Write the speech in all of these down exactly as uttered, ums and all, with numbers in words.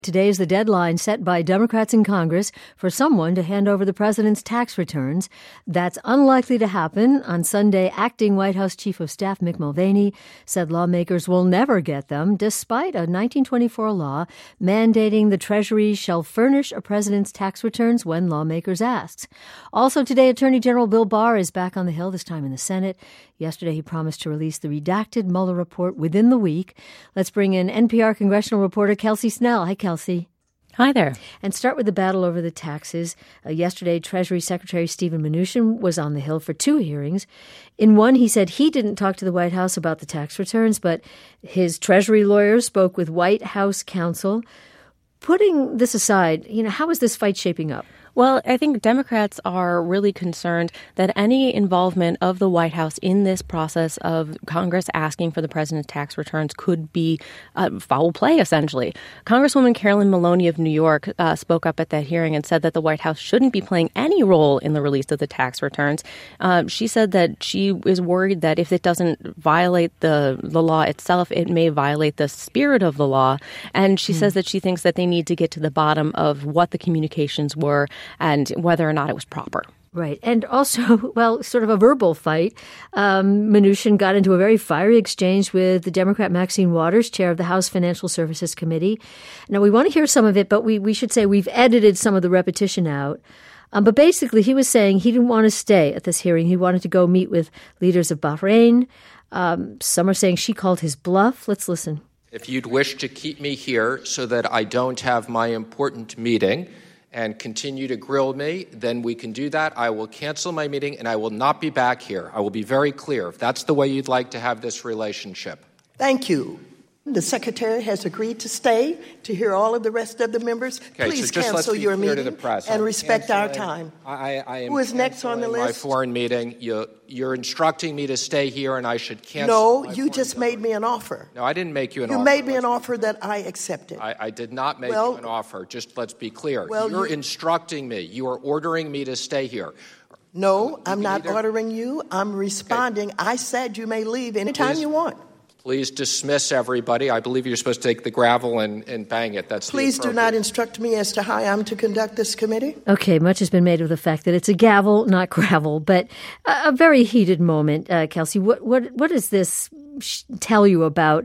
Today is the deadline set by Democrats in Congress for someone to hand over the president's tax returns. That's unlikely to happen. On Sunday, acting White House Chief of Staff Mick Mulvaney said lawmakers will never get them, despite a nineteen twenty-four law mandating the Treasury shall furnish a president's tax returns when lawmakers ask. Also today, Attorney General Bill Barr is back on the Hill, this time in the Senate. Yesterday, he promised to release the redacted Mueller report within the week. Let's bring in N P R congressional reporter Kelsey Snell. Hi, Kelsey. Hi there. And start with the battle over the taxes. Uh, yesterday, Treasury Secretary Steven Mnuchin was on the Hill for two hearings. In one, he said he didn't talk to the White House about the tax returns, but his Treasury lawyers spoke with White House counsel. Putting this aside, you know, how is this fight shaping up? Well, I think Democrats are really concerned that any involvement of the White House in this process of Congress asking for the president's tax returns could be uh, foul play, essentially. Congresswoman Carolyn Maloney of New York uh, spoke up at that hearing and said that the White House shouldn't be playing any role in the release of the tax returns. Uh, she said that she is worried that if it doesn't violate the, the law itself, it may violate the spirit of the law. And she mm. says that she thinks that they need to get to the bottom of what the communications were and whether or not it was proper. Right. And also, well, sort of a verbal fight. Um, Mnuchin got into a very fiery exchange with the Democrat Maxine Waters, chair of the House Financial Services Committee. Now, we want to hear some of it, but we, we should say we've edited some of the repetition out. Um, but basically, he was saying he didn't want to stay at this hearing. He wanted to go meet with leaders of Bahrain. Um, some are saying she called his bluff. Let's listen. If you'd wish to keep me here so that I don't have my important meeting and continue to grill me, then we can do that. I will cancel my meeting and I will not be back here. I will be very clear if that's the way you'd like to have this relationship. Thank you. The secretary has agreed to stay to hear all of the rest of the members. Okay, Please so just cancel your meeting to the press. and I'm respect our time. I, I am Who is next on the list? My foreign meeting. You, you're instructing me to stay here, and I should cancel. No, you just made me an offer. No, I didn't make you an you offer. You made me an offer that I accepted. I, I did not make well, you an offer. Just let's be clear. Well, you're you, instructing me. You are ordering me to stay here. No, I'm not either. ordering you. I'm responding. Okay. I said you may leave anytime Please. you want. Please dismiss everybody. I believe you're supposed to take the gravel and, and bang it. That's Please do not instruct me as to how I'm to conduct this committee. Okay, much has been made of the fact that it's a gavel, not gravel, but a, a very heated moment. Uh, Kelsey, what, what, what does this sh- tell you about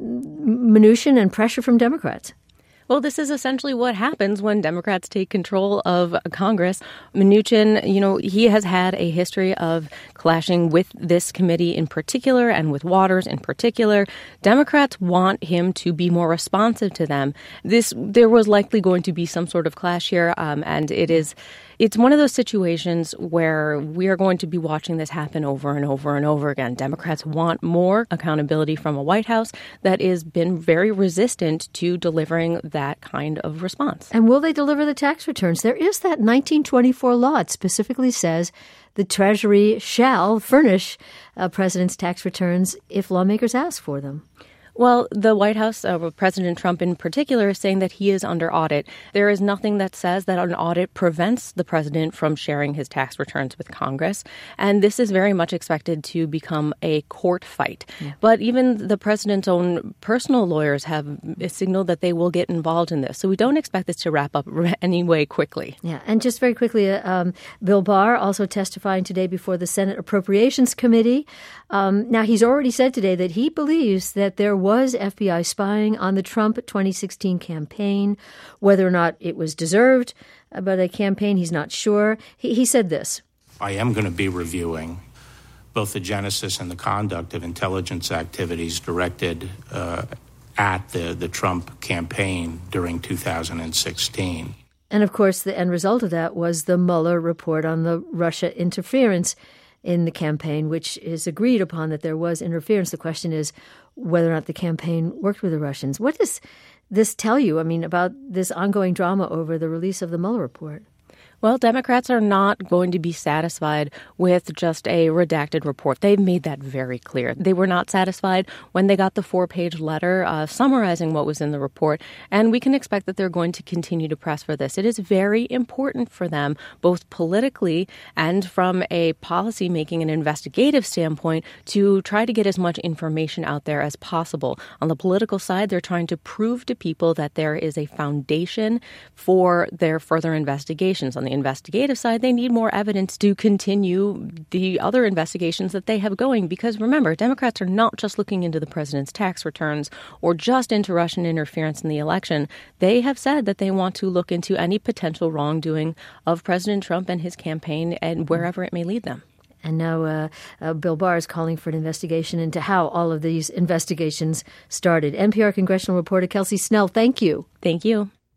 Mnuchin and pressure from Democrats? Well, this is essentially what happens when Democrats take control of Congress. Mnuchin, you know, he has had a history of clashing with this committee in particular and with Waters in particular. Democrats want him to be more responsive to them. This, there was likely going to be some sort of clash here, um, and it is... It's one of those situations where we are going to be watching this happen over and over and over again. Democrats want more accountability from a White House that has been very resistant to delivering that kind of response. And will they deliver the tax returns? There is that nineteen twenty-four law. It specifically says the Treasury shall furnish a president's tax returns if lawmakers ask for them. Well, the White House, uh, President Trump in particular, is saying that he is under audit. There is nothing that says that an audit prevents the president from sharing his tax returns with Congress. And this is very much expected to become a court fight. Yeah. But even the president's own personal lawyers have signaled that they will get involved in this. So we don't expect this to wrap up anyway quickly. Yeah. And just very quickly, uh, um, Bill Barr also testifying today before the Senate Appropriations Committee. Um, now, he's already said today that he believes that there was F B I spying on the Trump twenty sixteen campaign. Whether or not it was deserved by the campaign, he's not sure. He, he said this. I am going to be reviewing both the genesis and the conduct of intelligence activities directed uh, at the, the Trump campaign during two thousand sixteen. And, of course, the end result of that was the Mueller report on the Russia interference in the campaign, which is agreed upon that there was interference. The question is whether or not the campaign worked with the Russians. What does this tell you, I mean, about this ongoing drama over the release of the Mueller report? Well, Democrats are not going to be satisfied with just a redacted report. They've made that very clear. They were not satisfied when they got the four-page letter uh, summarizing what was in the report, and we can expect that they're going to continue to press for this. It is very important for them, both politically and from a policy-making and investigative standpoint, to try to get as much information out there as possible. On the political side, they're trying to prove to people that there is a foundation for their further investigations. On the investigative side, they need more evidence to continue the other investigations that they have going. Because remember, Democrats are not just looking into the president's tax returns or just into Russian interference in the election. They have said that they want to look into any potential wrongdoing of President Trump and his campaign and wherever it may lead them. And now uh, uh, Bill Barr is calling for an investigation into how all of these investigations started. N P R congressional reporter Kelsey Snell, thank you. Thank you.